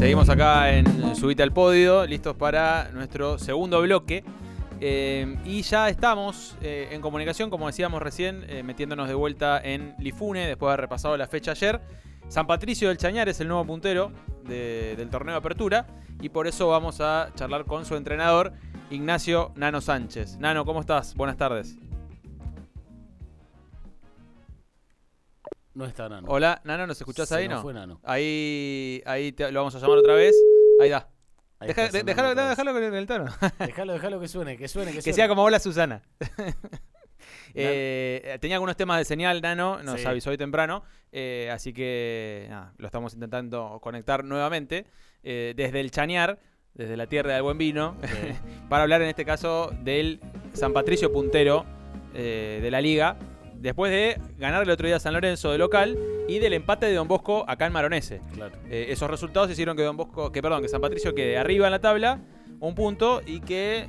Seguimos acá en Subite al Podio, listos para nuestro segundo bloque. Y ya estamos en comunicación, como decíamos recién, metiéndonos de vuelta en Lifune, después de haber repasado la fecha ayer. San Patricio del Chañar es el nuevo puntero del torneo de apertura, y por eso vamos a charlar con su entrenador, Ignacio Nano Sánchez. Nano, ¿cómo estás? Buenas tardes. No está Nano. Hola, Nano, ¿nos escuchás ahí? No ¿No? fue Nano. Ahí lo vamos a llamar otra vez. Ahí da. Déjalo con el tono. Déjalo que suene. Que sea como hola Susana. Tenía algunos temas de señal, Nano, nos avisó hoy temprano, así que lo estamos intentando conectar nuevamente desde el Chañar, desde la tierra del buen vino, para hablar en este caso del San Patricio puntero de la liga, después de ganar el otro día a San Lorenzo de local y del empate de Don Bosco acá en Maronese. Claro. Esos resultados hicieron que que San Patricio quede arriba en la tabla, un punto, y que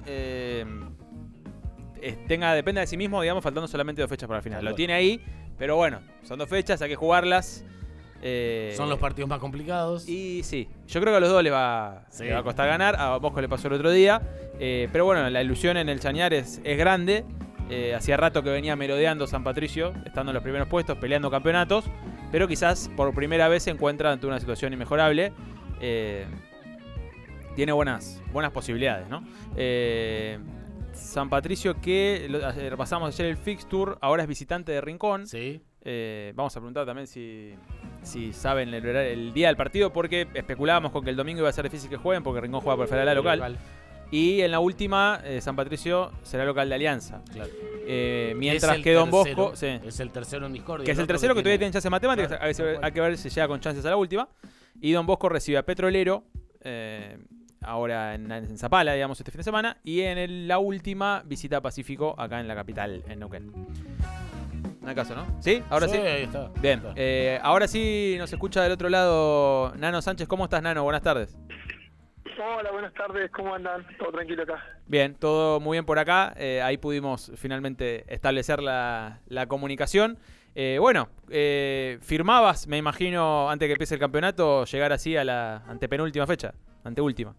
dependa de sí mismo, digamos, faltando solamente 2 fechas para el final. Claro. Lo tiene ahí, pero bueno, son 2 fechas, hay que jugarlas. Son los partidos más complicados. Y sí, yo creo que a los dos les va a costar ganar. A Bosco le pasó el otro día. Pero bueno, la ilusión en el Chañar es grande. Hacía rato que venía merodeando San Patricio, estando en los primeros puestos, peleando campeonatos, pero quizás por primera vez se encuentra ante una situación inmejorable. Tiene buenas posibilidades, ¿no? San Patricio, que repasamos ayer el fixture, ahora es visitante de Rincón. Sí. Vamos a preguntar también si saben el día del partido, porque especulábamos con que el domingo iba a ser difícil que jueguen, porque Rincón juega por fuera de la local. Y en la última, San Patricio será local de Alianza. Claro. Mientras que Don Bosco... Sí. Es el tercero en discordia. Que es el tercero que todavía tiene chances matemáticas. Claro. Hay que ver si llega con chances a la última. Y Don Bosco recibe a Petrolero, ahora en Zapala, digamos, este fin de semana. Y en la última visita a Pacífico, acá en la capital, en Neuquén. No hay caso, ¿no? ¿Sí? ¿Ahora sí? Ahí está. Bien. Ahora sí nos escucha del otro lado Nano Sánchez. ¿Cómo estás, Nano? Buenas tardes. Hola, buenas tardes, ¿cómo andan? ¿Todo tranquilo acá? Bien, todo muy bien por acá. Ahí pudimos finalmente establecer la comunicación. Firmabas, me imagino, antes que empiece el campeonato, llegar así a la antepenúltima fecha, anteúltima.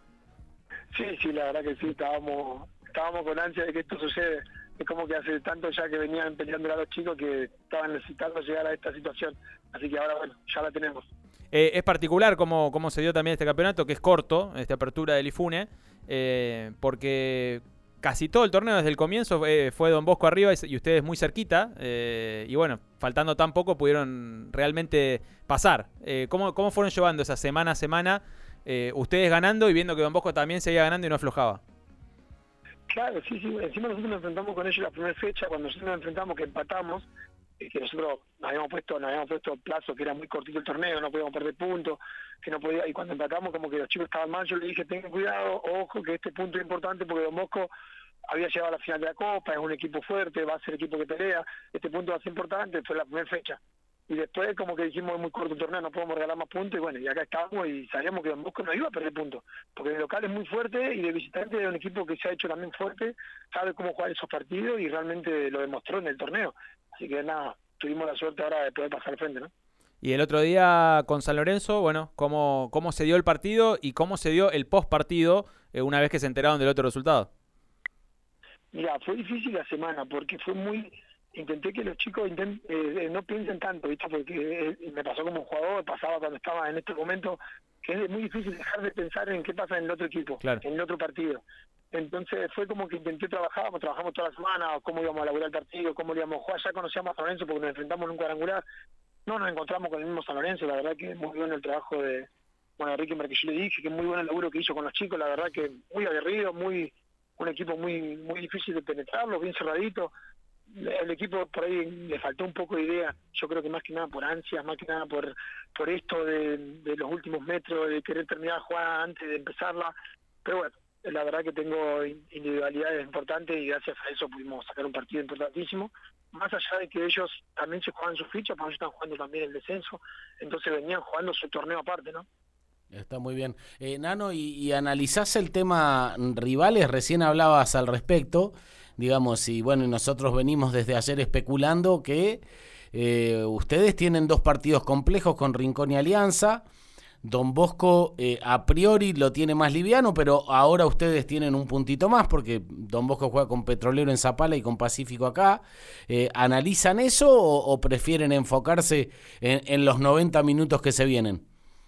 Sí, la verdad que sí, estábamos con ansia de que esto sucede. Es como que hace tanto ya que venían peleando a los chicos que estaban necesitando llegar a esta situación. Así que ahora, bueno, ya la tenemos. Es particular cómo se dio también este campeonato, que es corto, esta apertura del Lifune, porque casi todo el torneo desde el comienzo fue Don Bosco arriba y ustedes muy cerquita, y bueno, faltando tan poco pudieron realmente pasar. ¿Cómo fueron llevando esa semana a semana, ustedes ganando y viendo que Don Bosco también seguía ganando y no aflojaba? Claro, sí, encima nosotros nos enfrentamos con ellos la primera fecha, cuando nosotros nos enfrentamos que empatamos, que nosotros nos habíamos puesto plazo, que era muy cortito el torneo, no podíamos perder puntos, que no podía, y cuando empatamos como que los chicos estaban mal, yo le dije, tengan cuidado, ojo, que este punto es importante porque Don Bosco había llegado a la final de la Copa, es un equipo fuerte, va a ser equipo que pelea, este punto va a ser importante, fue la primera fecha. Y después como que dijimos, es muy corto el torneo, no podemos regalar más puntos, y bueno, y acá estamos y sabíamos que Don Bosco no iba a perder puntos, porque el local es muy fuerte y de visitante es un equipo que se ha hecho también fuerte, sabe cómo jugar esos partidos y realmente lo demostró en el torneo. Así que nada, tuvimos la suerte ahora de poder pasar al frente, ¿no? Y el otro día con San Lorenzo, bueno, ¿cómo se dio el partido y cómo se dio el post partido una vez que se enteraron del otro resultado? Mira, fue difícil la semana porque fue muy... Intenté que los chicos no piensen tanto, ¿viste? Porque me pasó como jugador, pasaba cuando estaba en este momento, que es muy difícil dejar de pensar en qué pasa en el otro equipo, claro, en el otro partido. Entonces fue como que intenté trabajamos toda la semana, cómo íbamos a elaborar el partido, cómo íbamos a jugar. Ya conocíamos a San Lorenzo porque nos enfrentamos en un cuadrangular. No nos encontramos con el mismo San Lorenzo, la verdad que es muy bueno el trabajo de Ricky, que yo le dije, que es muy bueno el laburo que hizo con los chicos, la verdad que muy aguerrido, un equipo muy difícil de penetrarlo, bien cerradito. El equipo por ahí le faltó un poco de idea, yo creo que más que nada por ansias, más que nada por esto de los últimos metros, de querer terminar la jugada antes de empezarla, pero bueno, la verdad que tengo individualidades importantes y gracias a eso pudimos sacar un partido importantísimo, más allá de que ellos también se juegan sus fichas, porque ellos están jugando también el descenso, entonces venían jugando su torneo aparte, ¿no? Está muy bien. Nano, y analizás el tema rivales, recién hablabas al respecto, digamos, y bueno, nosotros venimos desde ayer especulando que ustedes tienen 2 partidos complejos con Rincón y Alianza, Don Bosco a priori lo tiene más liviano, pero ahora ustedes tienen un puntito más porque Don Bosco juega con Petrolero en Zapala y con Pacífico acá. ¿Analizan eso o prefieren enfocarse en los 90 minutos que se vienen?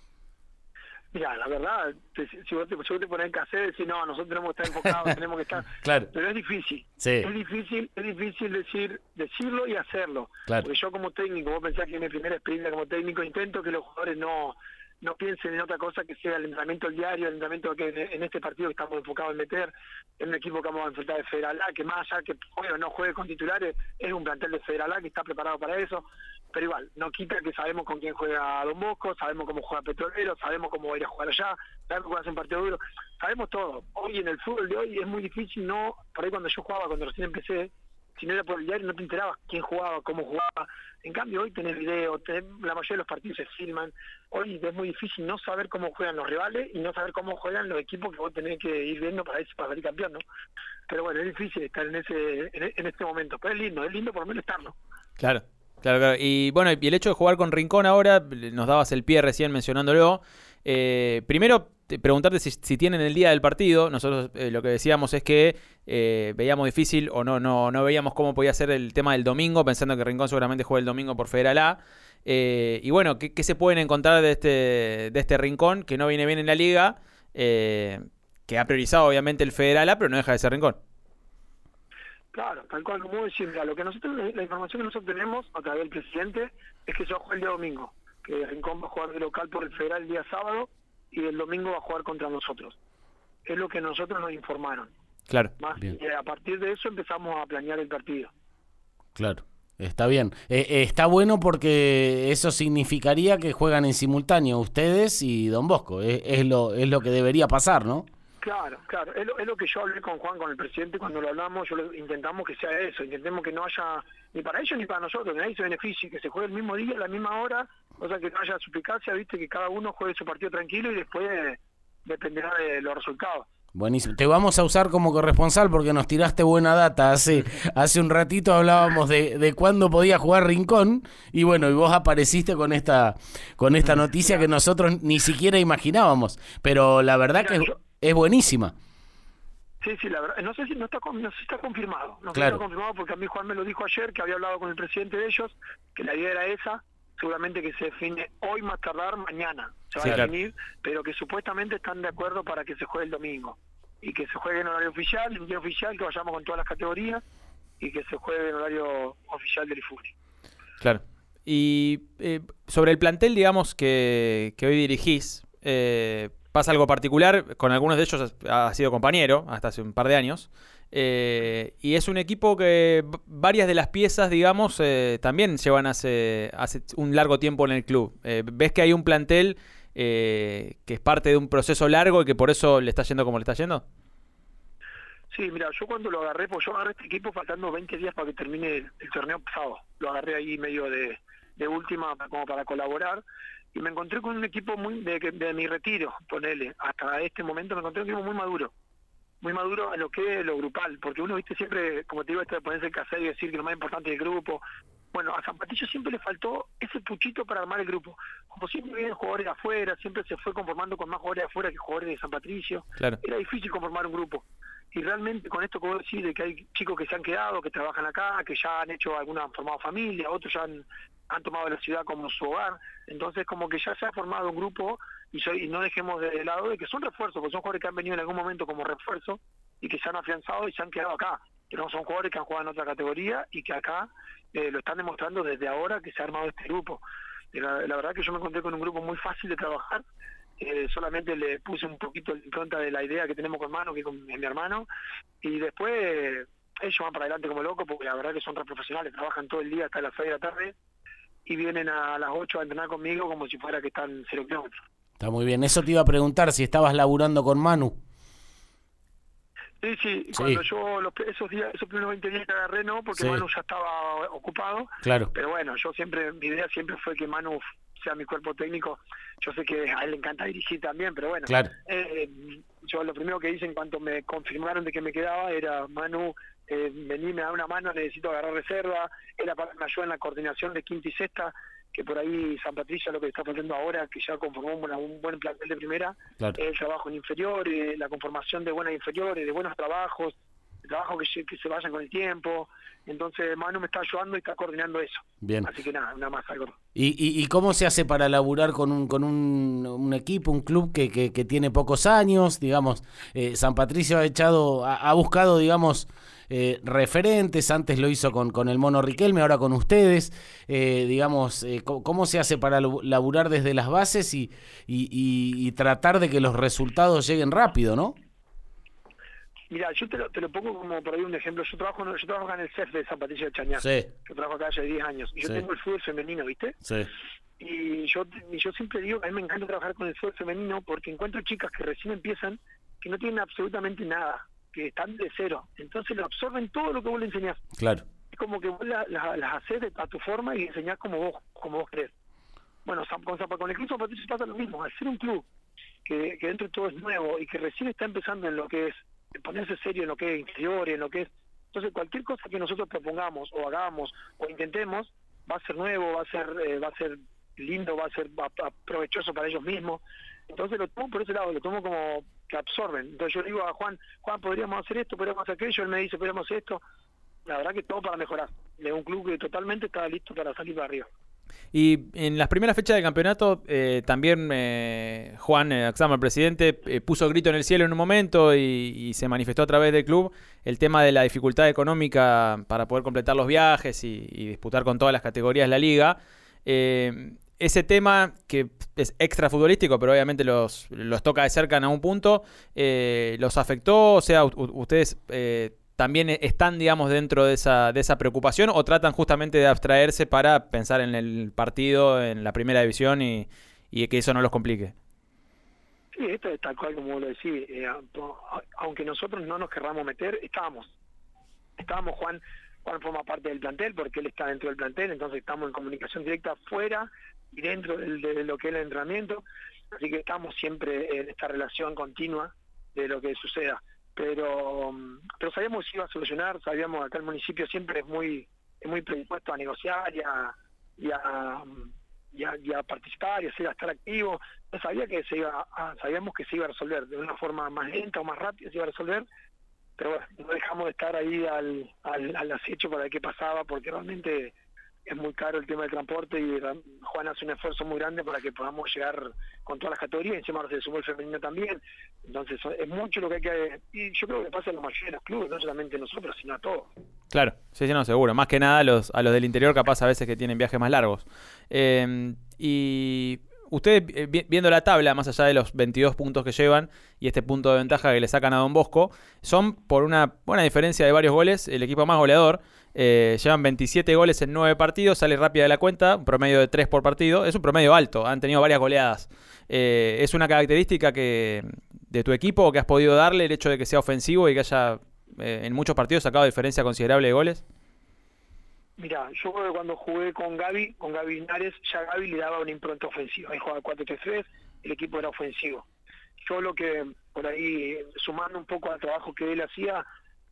Mira, la verdad, si vos te pones en cassette y decís, no, nosotros tenemos que estar enfocados, tenemos que estar... Claro. Pero es difícil. Sí. Es difícil decirlo y hacerlo. Claro. Porque yo como técnico, vos pensás que en mi primera experiencia como técnico intento que los jugadores no piensen en otra cosa que sea el entrenamiento diario, el entrenamiento que en este partido que estamos enfocados en meter, en un equipo que vamos a enfrentar de Federal A, que más allá que juegue o no juegue con titulares, es un plantel de Federal A que está preparado para eso. Pero igual, no quita que sabemos con quién juega Don Bosco, sabemos cómo juega Petrolero, sabemos cómo va a ir a jugar allá, sabemos cómo hace un partido duro, sabemos todo. Hoy en el fútbol de hoy es muy difícil, no, por ahí cuando yo jugaba, cuando recién empecé, si no era por el diario no te enterabas quién jugaba, cómo jugaba. En cambio hoy tenés video, la mayoría de los partidos se filman. Hoy es muy difícil no saber cómo juegan los rivales y no saber cómo juegan los equipos que vos tenés que ir viendo para salir campeón, ¿no? Pero bueno, es difícil estar en este momento, pero es lindo por lo menos estarlo. Claro. Claro. Y bueno, y el hecho de jugar con Rincón ahora, nos dabas el pie recién mencionándolo. Primero, preguntarte si tienen el día del partido. Nosotros lo que decíamos es que veíamos difícil o no veíamos cómo podía ser el tema del domingo, pensando que Rincón seguramente juega el domingo por Federal A. Y bueno, ¿qué se pueden encontrar de este Rincón que no viene bien en la liga? Que ha priorizado obviamente el Federal A, pero no deja de ser Rincón. Claro, tal cual como decir, mira, la información que nosotros tenemos a través del presidente es que se va a jugar el día domingo, que Rincón va a jugar de local por el Federal el día sábado y el domingo va a jugar contra nosotros. Es lo que nosotros nos informaron. Claro. Y a partir de eso empezamos a planear el partido. Claro, está bien. Está bueno porque eso significaría que juegan en simultáneo ustedes y Don Bosco. Es lo que debería pasar, ¿no? Claro, es lo que yo hablé con Juan, con el presidente, cuando lo hablamos, intentamos que sea eso, intentemos que no haya, ni para ellos ni para nosotros, que nadie se beneficie, que se juegue el mismo día, a la misma hora, o sea, que no haya suplicacia, viste, que cada uno juegue su partido tranquilo y después dependerá de los resultados. Buenísimo. Te vamos a usar como corresponsal porque nos tiraste buena data. Hace un ratito hablábamos de cuándo podía jugar Rincón y bueno, y vos apareciste con esta noticia que nosotros ni siquiera imaginábamos, pero la verdad que es buenísima. Sí, la verdad, no sé si está confirmado. No claro. Está confirmado porque a mí Juan me lo dijo ayer, que había hablado con el presidente de ellos, que la idea era esa, seguramente que se define hoy más tardar mañana, se va a definir, pero que supuestamente están de acuerdo para que se juegue el domingo y que se juegue en horario oficial, en día oficial, que vayamos con todas las categorías y que se juegue en horario oficial del IFURI. Claro. Y sobre el plantel, digamos, que hoy dirigís, pasa algo particular, con algunos de ellos ha sido compañero hasta hace un par de años, y es un equipo que varias de las piezas, digamos, también llevan hace un largo tiempo en el club. ¿Ves que hay un plantel que es parte de un proceso largo y que por eso le está yendo como le está yendo? Sí, mira, yo cuando lo agarré, pues yo agarré este equipo faltando 20 días para que termine el torneo pasado. Lo agarré ahí medio de última como para colaborar. Y me encontré con un equipo muy de mi retiro, ponele, hasta este momento me encontré un equipo muy maduro en lo que es lo grupal, porque uno, viste, siempre, como te digo, esto de ponerse el cassette y decir que lo más importante es el grupo. Bueno, a San Patricio siempre le faltó ese puchito para armar el grupo. Como siempre vienen jugadores de afuera, siempre se fue conformando con más jugadores de afuera que jugadores de San Patricio. Claro. Era difícil conformar un grupo. Y realmente con esto que vos decís de que hay chicos que se han quedado, que trabajan acá, que ya han hecho han formado familia, otros ya han tomado la ciudad como su hogar, entonces como que ya se ha formado un grupo y no dejemos de lado de que son refuerzos, porque son jugadores que han venido en algún momento como refuerzo y que se han afianzado y se han quedado acá, que no son jugadores que han jugado en otra categoría y que acá lo están demostrando desde ahora que se ha armado este grupo. La verdad que yo me encontré con un grupo muy fácil de trabajar, solamente le puse un poquito la impronta de la idea que tenemos con Manu, que es mi hermano, y después ellos van para adelante como locos, porque la verdad que son re profesionales, trabajan todo el día hasta las 6 de la tarde, y vienen a las 8 a entrenar conmigo como si fuera que están 0 kilómetros. Está muy bien. Eso te iba a preguntar, si estabas laburando con Manu. Sí. Cuando yo esos primeros 20 días que agarré, no, porque Manu ya estaba ocupado. Claro. Pero bueno, mi idea siempre fue que Manu sea mi cuerpo técnico. Yo sé que a él le encanta dirigir también, pero bueno. Claro. Yo lo primero que hice en cuanto me confirmaron de que me quedaba era: Manu, vení, me da una mano, necesito agarrar reserva. Era para que me ayude en la coordinación de quinta y sexta, que por ahí San Patricio lo que está pasando ahora, que ya conformó un buen plantel de primera, Claro. el trabajo en inferiores, la conformación de buenas inferiores, de buenos trabajos, de trabajo que se vayan con el tiempo. Entonces Manu me está ayudando y está coordinando eso. Bien. Así que nada más algo. ¿Y cómo se hace para laburar con un equipo, un club que tiene pocos años? Digamos, San Patricio ha buscado, digamos, referentes. Antes lo hizo con el Mono Riquelme, ahora con ustedes. Digamos, ¿cómo se hace para laburar desde las bases y tratar de que los resultados lleguen rápido, no? Mira, yo te lo pongo como por ahí un ejemplo. Yo trabajo acá en el CEF de San Patricio de Chañar. Sí. Yo trabajo acá hace 10 años. Y yo tengo el fútbol femenino, ¿viste? Sí. Y yo siempre digo que a mí me encanta trabajar con el fútbol femenino porque encuentro chicas que recién empiezan, que no tienen absolutamente nada, que están de cero. Entonces lo absorben todo lo que vos le enseñás. Claro. Es como que vos las haces a tu forma y enseñás como vos querés. Bueno, con el Club San Patricio pasa lo mismo. Al ser un club que dentro de todo es nuevo y que recién está empezando en lo que es ponerse serio en lo que es inferiores, en lo que es... Entonces cualquier cosa que nosotros propongamos o hagamos o intentemos va a ser nuevo, va a ser lindo, va a ser provechoso para ellos mismos. Entonces lo tomo por ese lado, lo tomo como que absorben. Entonces yo digo a Juan, podríamos hacer esto, podríamos hacer aquello, él me dice, podríamos hacer esto. La verdad que todo para mejorar. Es un club que totalmente está listo para salir para arriba. Y en las primeras fechas del campeonato también Juan Axama, el presidente, puso el grito en el cielo en un momento y se manifestó a través del club el tema de la dificultad económica para poder completar los viajes y disputar con todas las categorías de la liga. Ese tema que es extra futbolístico, pero obviamente los toca de cerca en algún punto, ¿los afectó? O sea, ustedes... ¿también están, digamos, dentro de esa preocupación o tratan justamente de abstraerse para pensar en el partido, en la primera división y que eso no los complique? Sí, esto es tal cual como lo decís. Aunque nosotros no nos querramos meter, estábamos. Juan forma parte del plantel porque él está dentro del plantel, entonces estamos en comunicación directa fuera y dentro de lo que es el entrenamiento. Así que estamos siempre en esta relación continua de lo que suceda. Pero sabíamos que se iba a solucionar, sabíamos que acá el municipio siempre es muy predispuesto a negociar y a participar y a estar activo. No sabía que sabíamos que se iba a resolver de una forma más lenta o más rápida, se iba a resolver, pero bueno, no dejamos de estar ahí al acecho para ver qué pasaba, porque realmente es muy caro el tema del transporte y Juan hace un esfuerzo muy grande para que podamos llegar con todas las categorías, encima se sumó el femenino también. Entonces es mucho lo que hay que... Y yo creo que pasa a la mayoría de los clubes, no solamente nosotros, sino a todos. Claro, sí, no, seguro. Más que nada a los del interior, capaz a veces que tienen viajes más largos. Y ustedes, viendo la tabla, más allá de los 22 puntos que llevan y este punto de ventaja que le sacan a Don Bosco, son por una buena diferencia de varios goles el equipo más goleador. Llevan 27 goles en 9 partidos, sale rápida de la cuenta, un promedio de 3 por partido. Es un promedio alto, han tenido varias goleadas. ¿Es una característica de tu equipo o que has podido darle el hecho de que sea ofensivo y que haya en muchos partidos sacado diferencia considerable de goles? Mira, yo cuando jugué con Gaby Linares, ya Gaby le daba una impronta ofensiva. Él jugaba 4-3-3, el equipo era ofensivo. Yo lo que, por ahí, sumando un poco al trabajo que él hacía,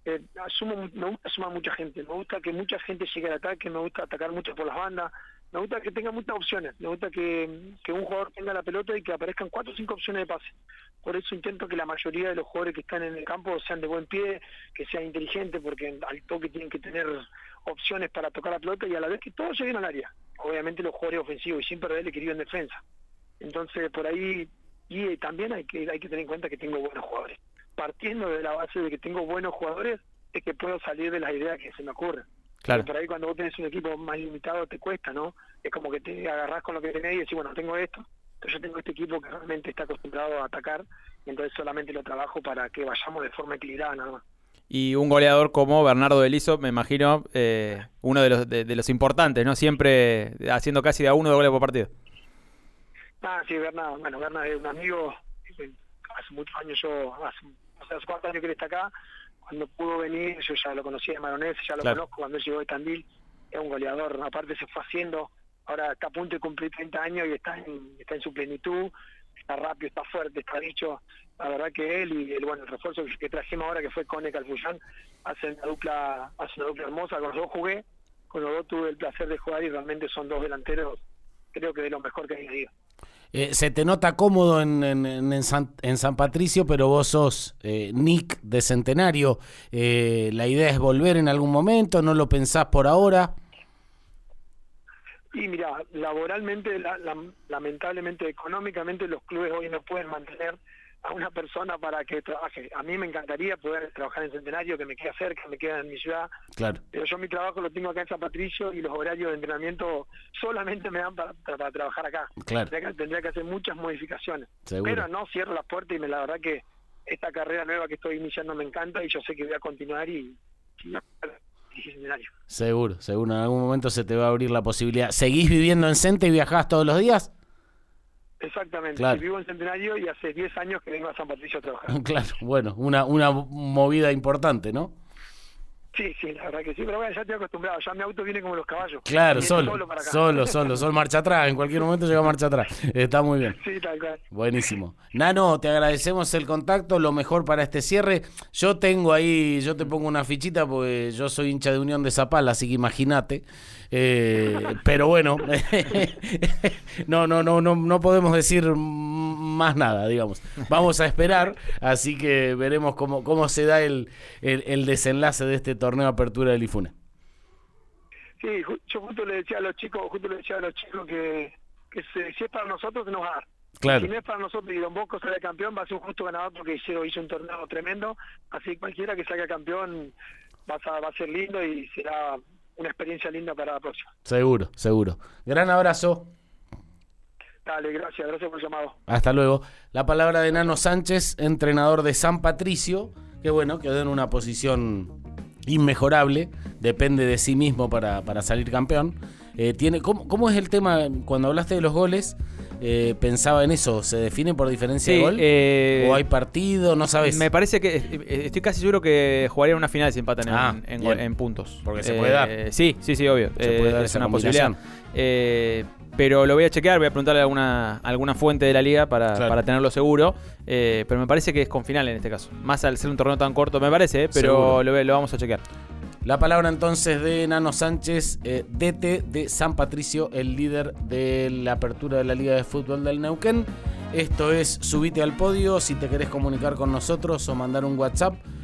me gusta sumar mucha gente, me gusta que mucha gente llegue al ataque, me gusta atacar mucho por las bandas, me gusta que tenga muchas opciones, me gusta que un jugador tenga la pelota y que aparezcan 4 o 5 opciones de pase. Por eso intento que la mayoría de los jugadores que están en el campo sean de buen pie, que sean inteligentes, porque al toque tienen que tener opciones para tocar la pelota y a la vez que todos lleguen al área. Obviamente los jugadores ofensivos y sin perder el equilibrio en defensa. Entonces por ahí, y también hay que tener en cuenta que tengo buenos jugadores. Partiendo de la base de que tengo buenos jugadores, es que puedo salir de las ideas que se me ocurren. Claro. Por ahí cuando vos tenés un equipo más limitado te cuesta, ¿no? Es como que te agarrás con lo que tenés y decís, bueno, tengo esto, entonces yo tengo este equipo que realmente está acostumbrado a atacar, y entonces solamente lo trabajo para que vayamos de forma equilibrada nada más. Y un goleador como Bernardo Belizo, me imagino, uno de los importantes, ¿no? Siempre haciendo casi de a 1 de goles por partido. Sí, Bernardo. Bueno, Bernardo es un amigo, hace muchos años hace 4 años que él está acá. Cuando pudo venir, yo ya lo conocía de Maronés, ya lo conozco, cuando él llegó de Tandil, es un goleador, aparte se fue haciendo, ahora está a punto de cumplir 30 años y está en su plenitud, está rápido, está fuerte, está dicho. La verdad que él y el refuerzo que trajimos ahora, que fue Cone Calfullán, hacen una dupla hermosa. Con los dos jugué, con los dos tuve el placer de jugar y realmente son dos delanteros creo que de lo mejor que hay ido. Se te nota cómodo en San Patricio, pero vos sos Nick de Centenario. ¿La idea es volver en algún momento? ¿No lo pensás por ahora? Y mira, laboralmente, lamentablemente, económicamente, los clubes hoy no pueden mantener a una persona para que trabaje. A mí me encantaría poder trabajar en Centenario, que me queda cerca, me queda en mi ciudad. Claro. Pero yo mi trabajo lo tengo acá en San Patricio y los horarios de entrenamiento solamente me dan para trabajar acá. Claro. Tendría que hacer muchas modificaciones. Seguro. Pero no cierro las puertas y la verdad que esta carrera nueva que estoy iniciando me encanta y yo sé que voy a continuar y Centenario. Seguro. En algún momento se te va a abrir la posibilidad. ¿Seguís viviendo en Cente y viajás todos los días? Exactamente, claro. Vivo en Centenario y hace 10 años que vengo a San Patricio a trabajar. Claro, bueno, una movida importante, ¿no? Sí, la verdad que sí, pero bueno, ya estoy acostumbrado, ya mi auto viene como los caballos. Claro, solo marcha atrás, en cualquier momento llega marcha atrás, está muy bien. Sí, tal cual. Buenísimo. Nano, te agradecemos el contacto, lo mejor para este cierre. Yo te pongo una fichita porque yo soy hincha de Unión de Zapala, así que imagínate. Pero bueno, no podemos decir más nada, digamos. Vamos a esperar, así que veremos cómo se da el desenlace de este torneo de apertura del IFUNE. Sí, yo justo le decía a los chicos que si es para nosotros se nos va a dar. Claro. Si no es para nosotros y Don Bosco sale campeón, va a ser un justo ganador porque hizo un torneo tremendo, así que cualquiera que salga campeón va a ser lindo y será una experiencia linda para la próxima. Seguro. Gran abrazo. Dale, gracias por el llamado. Hasta luego. La palabra de Nano Sánchez, entrenador de San Patricio, que bueno, quedó en una posición inmejorable, depende de sí mismo para salir campeón. ¿Cómo es el tema? Cuando hablaste de los goles, pensaba en eso, ¿se define por diferencia de gol? ¿O hay partido? ¿No sabes? Me parece que estoy casi seguro que jugaría una final si empatan en puntos. Porque se puede dar. Sí, obvio. Se puede dar es esa una posibilidad. Pero lo voy a chequear, voy a preguntarle a alguna fuente de la liga para tenerlo seguro. Pero me parece que es con final en este caso. Más al ser un torneo tan corto, me parece, pero lo vamos a chequear. La palabra entonces de Nano Sánchez, DT de San Patricio, el líder de la apertura de la Liga de Fútbol del Neuquén. Esto es Subite al Podio. Si te querés comunicar con nosotros o mandar un WhatsApp,